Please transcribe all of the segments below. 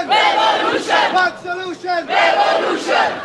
Revolution! Fuck Solution! Revolution!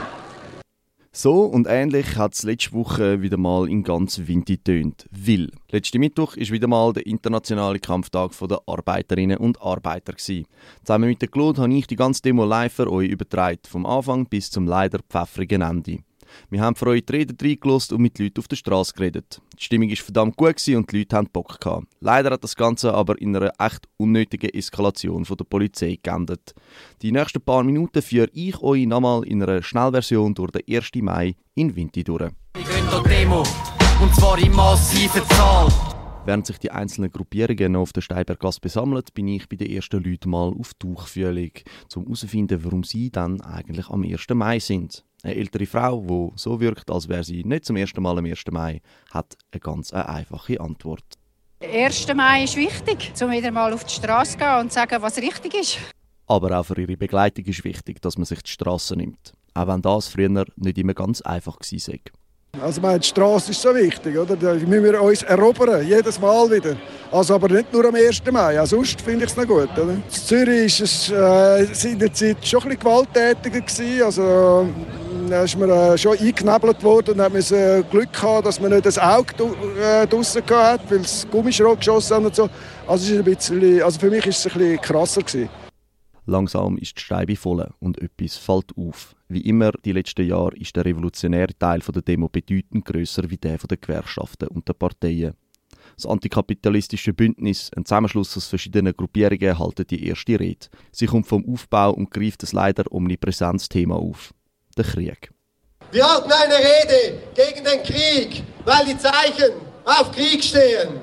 So und ähnlich hat es letzte Woche wieder mal in ganz Vinti getönt. Weil letzten Mittwoch war wieder mal der internationale Kampftag der Arbeiterinnen und Arbeiter gewesen. Zusammen mit der Claude habe ich die ganze Demo live für euch übertragen, vom Anfang bis zum leider pfeffrigen Ende. Wir haben für euch die Reden reingelassen und mit Leuten auf der Straße geredet. Die Stimmung war verdammt gut und die Leute hatten Bock gehabt. Leider hat das Ganze aber in einer echt unnötigen Eskalation von der Polizei geendet. Die nächsten paar Minuten führe ich euch nochmal in einer Schnellversion durch den 1. Mai in Vinti durch. Wir gehen zur Demo, und zwar in massiver Zahl. Während sich die einzelnen Gruppierungen noch auf der Steinberggasse besammeln, bin ich bei den ersten Leuten mal auf Tuchfühlung, um herauszufinden, warum sie dann eigentlich am 1. Mai sind. Eine ältere Frau, die so wirkt, als wäre sie nicht zum ersten Mal am 1. Mai, hat eine ganz einfache Antwort. Der 1. Mai ist wichtig, um wieder mal auf die Straße zu gehen und zu sagen, was richtig ist. Aber auch für ihre Begleitung ist wichtig, dass man sich die Straße nimmt. Auch wenn das früher nicht immer ganz einfach war. Also die Straße ist so wichtig, oder? Da müssen wir uns erobern, jedes Mal wieder. Also aber nicht nur am 1. Mai, auch sonst finde ich es noch gut. Oder? In Zürich war es in der Zeit schon ein bisschen gewalttätiger gewesen. Also da ist man schon eingeknebelt worden und musste Glück gehabt, dass man nicht das Auge draussen hatte, weil es Gummischrot geschossen hat und so. Also, für mich war es ein bisschen krasser gewesen. Langsam ist die Steibe voll und etwas fällt auf. Wie immer die letzten Jahre ist der revolutionäre Teil der Demo bedeutend grösser wie der der Gewerkschaften und der Parteien. Das antikapitalistische Bündnis, ein Zusammenschluss aus verschiedenen Gruppierungen, hält die erste Rede. Sie kommt vom Aufbau und greift das leider omnipräsentes Thema auf: der Krieg. Wir halten eine Rede gegen den Krieg, weil die Zeichen auf Krieg stehen.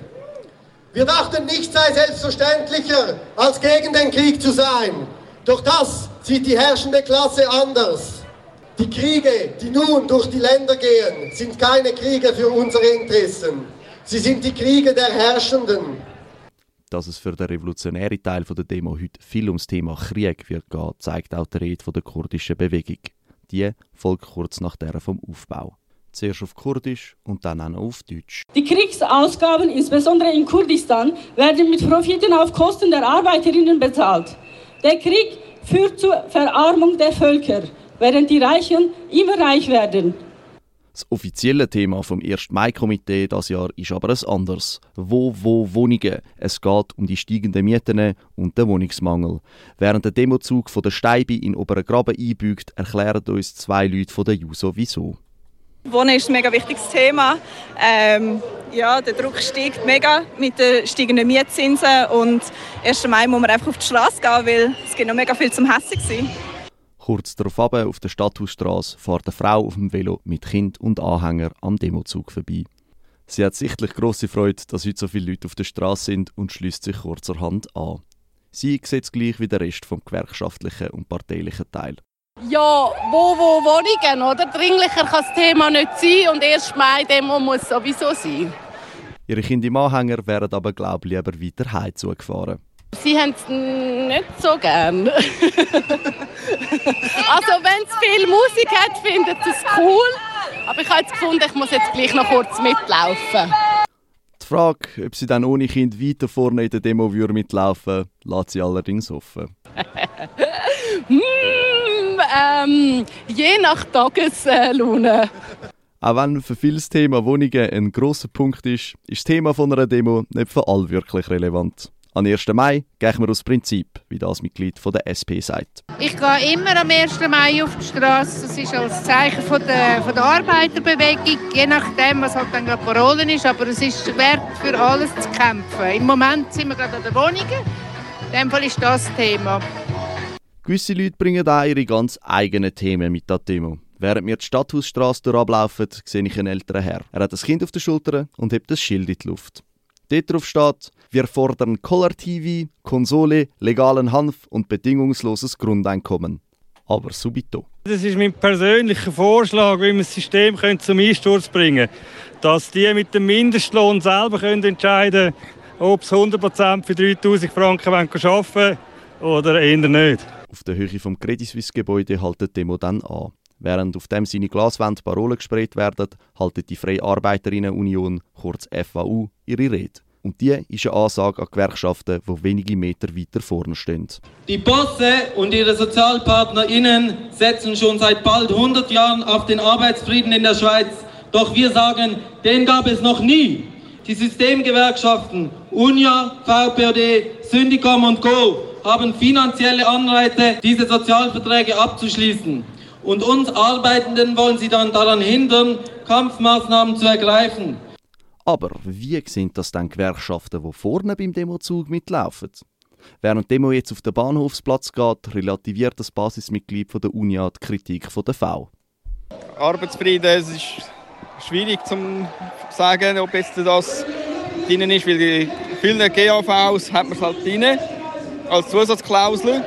Wir dachten, nichts sei selbstverständlicher, als gegen den Krieg zu sein. Doch das sieht die herrschende Klasse anders. Die Kriege, die nun durch die Länder gehen, sind keine Kriege für unsere Interessen. Sie sind die Kriege der Herrschenden. Dass es für den revolutionären Teil der Demo heute viel ums Thema Krieg wird gehen, zeigt auch die Rede der kurdischen Bewegung. Die folgt kurz nach der vom Aufbau. Zuerst auf Kurdisch und dann auch auf Deutsch. Die Kriegsausgaben, insbesondere in Kurdistan, werden mit Profiten auf Kosten der Arbeiterinnen bezahlt. Der Krieg führt zur Verarmung der Völker, während die Reichen immer reich werden. Das offizielle Thema vom 1. Mai-Komitee dieses Jahr ist aber ein anderes. Wo Wohnungen? Es geht um die steigenden Mieten und den Wohnungsmangel. Während der Demozug von der Steibe in Obergraben einbügt, erklären uns zwei Leute von der JUSO wieso. Wohnen ist ein mega wichtiges Thema. Der Druck steigt mega mit den steigenden Mietzinsen und 1. Mai muss man einfach auf die Straße gehen, weil es gibt noch mega viel zum Hässig sein. Kurz darauf auf der Stadthausstrasse fährt eine Frau auf dem Velo mit Kind und Anhänger am Demozug vorbei. Sie hat sichtlich grosse Freude, dass heute so viele Leute auf der Straße sind und schließt sich kurzerhand an. Sie sieht es gleich wie der Rest vom gewerkschaftlichen und parteilichen Teil. Ja, wo Wohnungen, oder? Dringlicher kann das Thema nicht sein und 1. Mai-Demo muss sowieso sein. Ihre Kinder im Anhänger wären aber, glaube ich, lieber weiter heim zugefahren. Sie haben es nicht so gern. Also wenn es viel Musik hat, findet es cool. Aber ich habe jetzt gefunden, ich muss jetzt gleich noch kurz mitlaufen. Die Frage, ob sie dann ohne Kind weiter vorne in der Demo mitlaufen würde, lässt sie allerdings offen. Je nach Tageslaune. Auch wenn für viele das Thema Wohnungen ein grosser Punkt ist, ist das Thema von einer Demo nicht für alle wirklich relevant. Am 1. Mai gehen wir aus Prinzip, wie das Mitglied von der SP sagt. Ich gehe immer am 1. Mai auf die Straße. Das ist als Zeichen von der Arbeiterbewegung, je nachdem, was halt dann gerade Parolen ist. Aber es ist wert, für alles zu kämpfen. Im Moment sind wir gerade an den Wohnungen. In dem Fall ist das Thema. Gewisse Leute bringen auch ihre ganz eigenen Themen mit an die Demo. Während wir die Stadthausstrasse durchlaufen, sehe ich einen älteren Herr. Er hat ein Kind auf der Schulter und hebt ein Schild in die Luft. Dort drauf steht: Wir fordern Color-TV, Konsole, legalen Hanf und bedingungsloses Grundeinkommen. Aber subito. Das ist mein persönlicher Vorschlag, wie wir das System zum Einsturz bringen können. Dass die mit dem Mindestlohn selber entscheiden können, ob sie 100% für 3'000 Franken arbeiten wollen oder eher nicht. Auf der Höhe vom Credit Suisse Gebäude hält die Demo dann an. Während auf dem seine Glaswände Parolen gesprayt werden, hält die Freie Arbeiterinnen Union, kurz FAU, ihre Rede. Und die ist eine Ansage an Gewerkschaften, die wenige Meter weiter vorne stehen. Die Bosse und ihre SozialpartnerInnen setzen schon seit bald 100 Jahren auf den Arbeitsfrieden in der Schweiz. Doch wir sagen, den gab es noch nie. Die Systemgewerkschaften UNIA, VPOD, Syndicom und Co. haben finanzielle Anreize, diese Sozialverträge abzuschließen. Und uns Arbeitenden wollen sie dann daran hindern, Kampfmaßnahmen zu ergreifen. Aber wie sind das dann Gewerkschaften, die vorne beim Demozug mitlaufen? Während die Demo jetzt auf den Bahnhofsplatz geht, relativiert das Basismitglied von der UNIA die Kritik von der V. Arbeitsfrieden, es ist schwierig zu sagen, ob jetzt das drin ist, weil in vielen GAVs hat man es halt drin, als Zusatzklausel.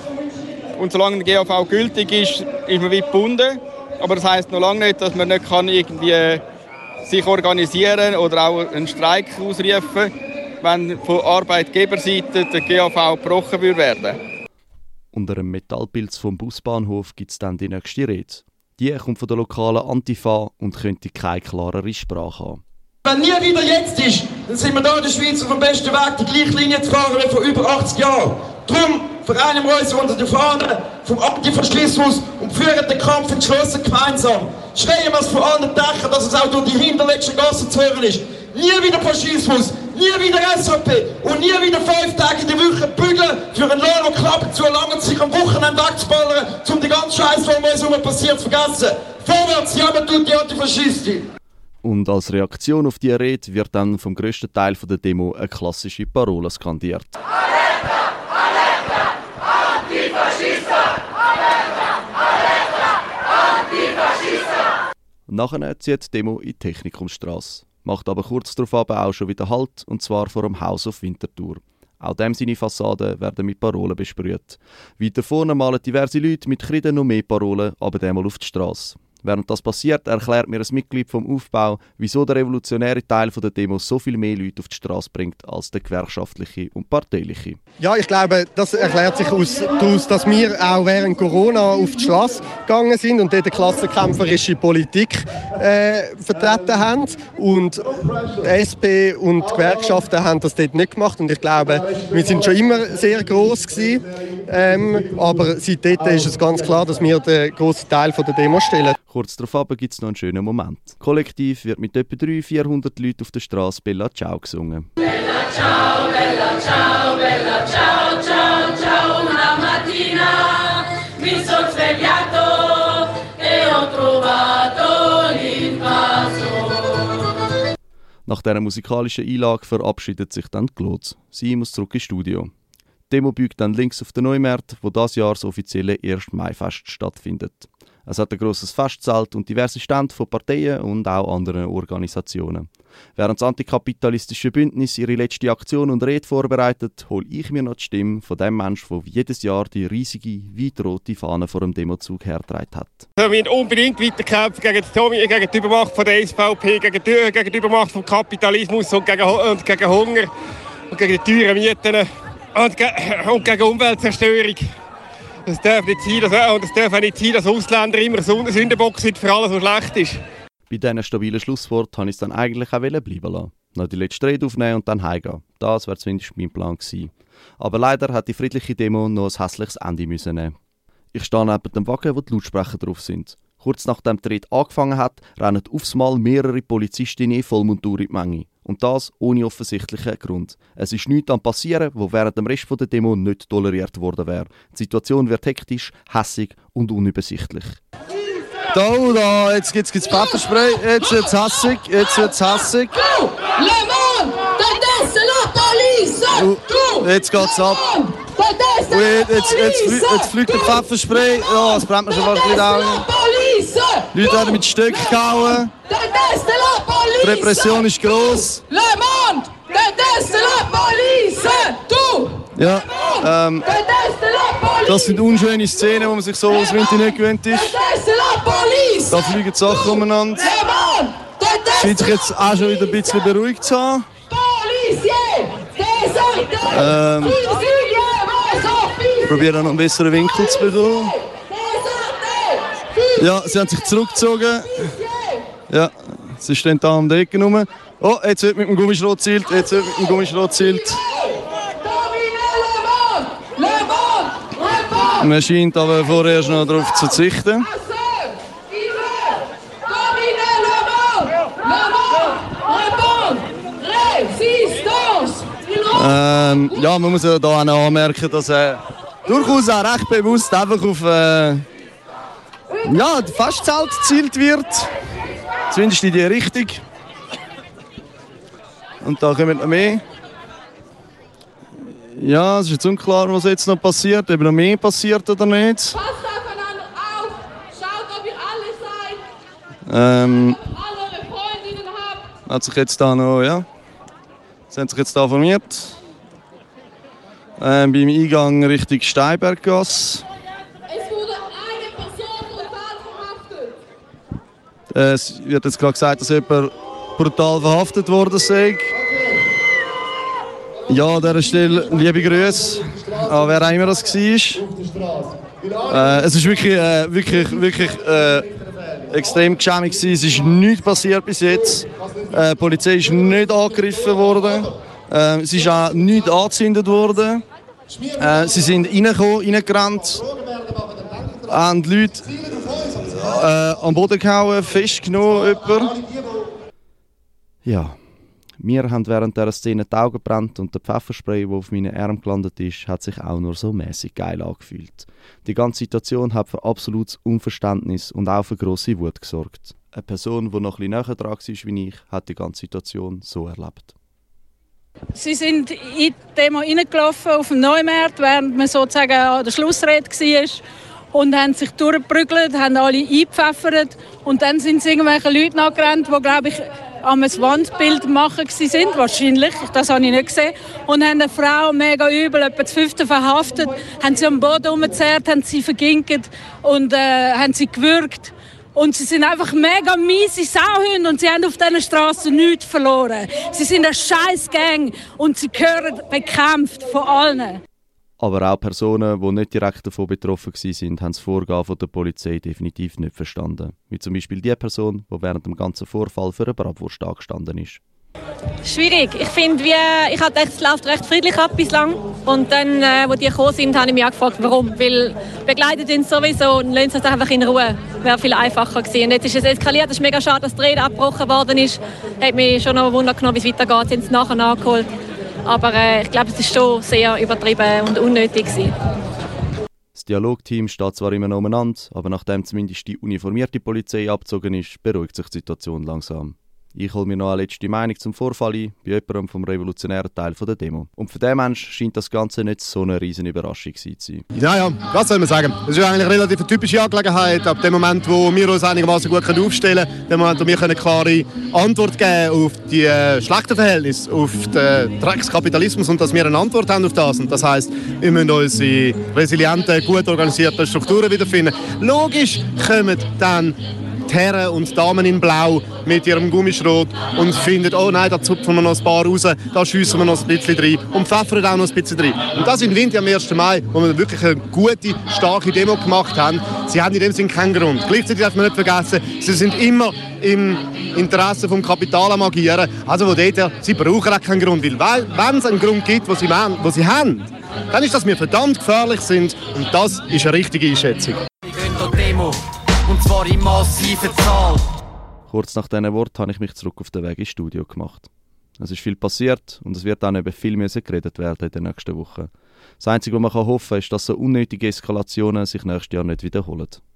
Und solange der GAV gültig ist, ist man wie gebunden. Aber das heisst noch lange nicht, dass man nicht irgendwie sich organisieren oder auch einen Streik ausrufen, wenn von Arbeitgeberseite der GAV gebrochen werden. Unter einem Metallpilz vom Busbahnhof gibt es dann die nächste Rede. Die kommt von der lokalen Antifa und könnte keine klarere Sprache haben. Wenn nie wieder jetzt ist, dann sind wir hier in der Schweiz auf dem besten Weg, die gleiche Linie zu fahren wie vor über 80 Jahren. Darum vereinen wir uns unter der Fahne vom Antifaschismus und führen den Kampf entschlossen gemeinsam. Schreien wir es von allen Dächern, dass es auch durch die hinterletzten Gassen zu hören ist. Nie wieder Faschismus, nie wieder SVP und nie wieder 5 Tage in der Woche bügeln für einen Lohn und Klappe zu erlangen, sich am Wochenende wegzuballern, um die ganze Scheiße, die um uns herum passiert, zu vergessen. Vorwärts, ja, man tut die Antifaschistin. Und als Reaktion auf diese Rede wird dann vom grössten Teil der Demo eine klassische Parole skandiert. Alerta, alerta, antifaschista! Alerta, alerta, antifaschista! Nachher zieht die Demo in die Technikumstrasse. Macht aber kurz darauf auch schon wieder Halt, und zwar vor dem Haus auf Winterthur. Auch dem seine Fassaden werden mit Parolen besprüht. Weiter vorne malen diverse Leute mit Kreide noch mehr Parolen, aber diesmal auf die Strasse. Während das passiert, erklärt mir ein Mitglied vom Aufbau, wieso der revolutionäre Teil der Demo so viel mehr Leute auf die Straße bringt als der gewerkschaftliche und parteiliche. Ja, ich glaube, das erklärt sich daraus, dass wir auch während Corona auf die Straße gegangen sind und dort eine klassenkämpferische Politik vertreten haben. Und die SP und die Gewerkschaften haben das dort nicht gemacht. Und ich glaube, wir sind schon immer sehr gross gewesen. Aber seitdem ist es ganz klar, dass wir den grossen Teil der Demo stellen. Kurz darauf gibt es noch einen schönen Moment. Kollektiv wird mit etwa 300-400 Leuten auf der Straße «Bella Ciao» gesungen. Bella ciao, bella ciao, bella ciao, ciao, ciao, una mattina mi son svegliato e ho trovato l'invaso. Nach dieser musikalischen Einlage verabschiedet sich dann die Glotz. Sie muss zurück ins Studio. Die Demo biegt dann links auf den Neumarkt, wo dieses Jahr das offizielle 1. Mai-Fest stattfindet. Es hat ein grosses Festzelt und diverse Stände von Parteien und auch anderen Organisationen. Während das antikapitalistische Bündnis ihre letzte Aktion und Rede vorbereitet, hole ich mir noch die Stimme von dem Menschen, der jedes Jahr die riesige, weitrote Fahne vor dem Demozug hergetragen hat. Wir müssen unbedingt weiterkämpfen gegen die Übermacht von der SVP, gegen die Übermacht vom Kapitalismus und gegen Hunger und gegen die teuren Mieten und gegen Umweltzerstörung. Es darf nicht sein, dass Ausländer immer Sündenbock sind für alles, was schlecht ist. Bei diesen stabilen Schlusswort wollte ich es dann eigentlich auch bleiben lassen. Noch die letzte Rede aufnehmen und dann heimgehen. Das wäre zumindest mein Plan gewesen. Aber leider hat die friedliche Demo noch ein hässliches Ende müssen nehmen. Ich stehe neben dem Wagen, wo die Lautsprecher drauf sind. Kurz nachdem die Rede angefangen hat, rennen aufs Mal mehrere Polizistinnen in Vollmontur in die Menge. Und das ohne offensichtlichen Grund. Es ist nichts am Passieren, wo während dem Rest der Demo nicht toleriert worden wäre. Die Situation wird hektisch, hässig und unübersichtlich. Da, jetzt gibt's Pfefferspray, jetzt wird's hässig, Go! Le Monde! Tedesche la police! Jetzt geht's ab. Jetzt fliegt der Pfefferspray, ja, es brennt mir schon fast in die Augen. Die Leute werden mit Stöcken gehauen. Die Repression ist gross. Le Monde! Tedesche la police! Ja, das sind unschöne Szenen, wo man sich so als Winter nicht gewöhnt ist. Da fliegen die Sachen umeinander. Es scheint sich jetzt auch schon wieder ein bisschen beruhigt zu haben. Ich probiere noch einen besseren Winkel zu bekommen. Ja, sie haben sich zurückgezogen. Ja, sie stehen da um die Ecke rum. Oh, jetzt wird mit dem Gummischrot zielt. Man scheint aber vorerst noch darauf zu verzichten. Ja, man muss ja da auch anmerken, dass er durchaus auch recht bewusst einfach auf die Festzelt gezielt wird. Zumindest in die Richtung. Und da kommen noch mehr. Ja, es ist jetzt unklar, was jetzt noch passiert. Ob noch mehr passiert oder nicht. Passt aufeinander auf. Schaut, ob ihr alle seid. Alle eure Freundinnen habt. Hat sich jetzt da noch, ja. Sie haben sich jetzt da formiert. Beim Eingang Richtung Steinberggasse. Es wurde eine Person brutal verhaftet. Es wird jetzt gerade gesagt, dass jemand brutal verhaftet worden sei. Ja, an dieser Stelle liebe Grüße an wer auch immer das war. Es ist wirklich extrem geschämig gewesen. Es ist nichts passiert bis jetzt. Die Polizei ist nicht angegriffen worden. Es ist auch nichts angezündet worden. Sie sind reingerannt, haben die Leute am Boden gehauen, festgenommen. Ja, mir haben während dieser Szene die Augen gebrannt und der Pfefferspray, der auf meinen Arm gelandet ist, hat sich auch nur so mäßig geil angefühlt. Die ganze Situation hat für absolutes Unverständnis und auch für grosse Wut gesorgt. Eine Person, die noch ein bisschen näher dran war wie ich, hat die ganze Situation so erlebt. Sie sind in die Demo reingelaufen auf dem Neumarkt, während man sozusagen an der Schlussrede war. Und haben sich durchgeprügelt, haben alle eingepfeffert. Und dann sind sie irgendwelche Leute nachgerannt, die, glaube ich, am Wandbild machen waren, wahrscheinlich, das habe ich nicht gesehen. Und haben eine Frau mega übel, etwa das 5. verhaftet, haben sie am Boden umgezerrt, haben sie verginkert und haben sie gewürgt. Und sie sind einfach mega miese Sauhunde und sie haben auf diesen Strassen nichts verloren. Sie sind eine scheiß Gang und sie gehören bekämpft von allen. Aber auch Personen, die nicht direkt davon betroffen waren, haben das Vorgehen der Polizei definitiv nicht verstanden. Wie zum Beispiel die Person, die während dem ganzen Vorfall für eine Bratwurst angestanden ist. Schwierig. Ich finde, ich habe gedacht, es läuft recht friedlich ab bislang. Und dann, als die gekommen sind, habe ich mich auch gefragt, warum. Weil begleitet uns sowieso und lassen uns einfach in Ruhe. Wäre viel einfacher gewesen. Und jetzt ist es eskaliert. Es ist mega schade, dass die Rede abgebrochen worden ist. Hat mich schon noch Wunder genommen, wie es weitergeht. Sie haben es nachher nachgeholt. Aber ich glaube, es war schon sehr übertrieben und unnötig gewesen. Das Dialogteam steht zwar immer noch umeinander, aber nachdem zumindest die uniformierte Polizei abgezogen ist, beruhigt sich die Situation langsam. Ich hole mir noch eine letzte Meinung zum Vorfall ein, bei jemandem vom revolutionären Teil der Demo. Und für den Menschen scheint das Ganze nicht so eine riesen Überraschung zu sein. Ja, was soll man sagen? Es ist eigentlich eine relativ typische Angelegenheit. Ab dem Moment, wo wir uns einigermaßen gut aufstellen können, dem Moment, wo wir eine klare Antwort geben auf die schlechten Verhältnisse, auf den Dreckskapitalismus und dass wir eine Antwort haben auf das. Und das heisst, wir müssen unsere resilienten, gut organisierten Strukturen wiederfinden. Logisch kommen dann die Herren und Damen in Blau mit ihrem Gummischrot und finden, oh nein, da zupfen wir noch ein paar raus, da schiessen wir noch ein bisschen rein und pfeffern auch noch ein bisschen rein. Und das in Winter am 1. Mai, wo wir wirklich eine gute, starke Demo gemacht haben. Sie haben in dem Sinne keinen Grund. Gleichzeitig darf man nicht vergessen, sie sind immer im Interesse vom Kapital am Agieren. Also sie brauchen auch keinen Grund. Weil wenn es einen Grund gibt, den sie haben, dann ist, dass wir verdammt gefährlich sind und das ist eine richtige Einschätzung. Und zwar in massiver Zahl. Kurz nach diesen Worten habe ich mich zurück auf den Weg ins Studio gemacht. Es ist viel passiert und es wird dann über viel geredet werden in den nächsten Wochen. Das Einzige, was man hoffen kann, ist, dass so unnötige Eskalationen sich nächstes Jahr nicht wiederholen.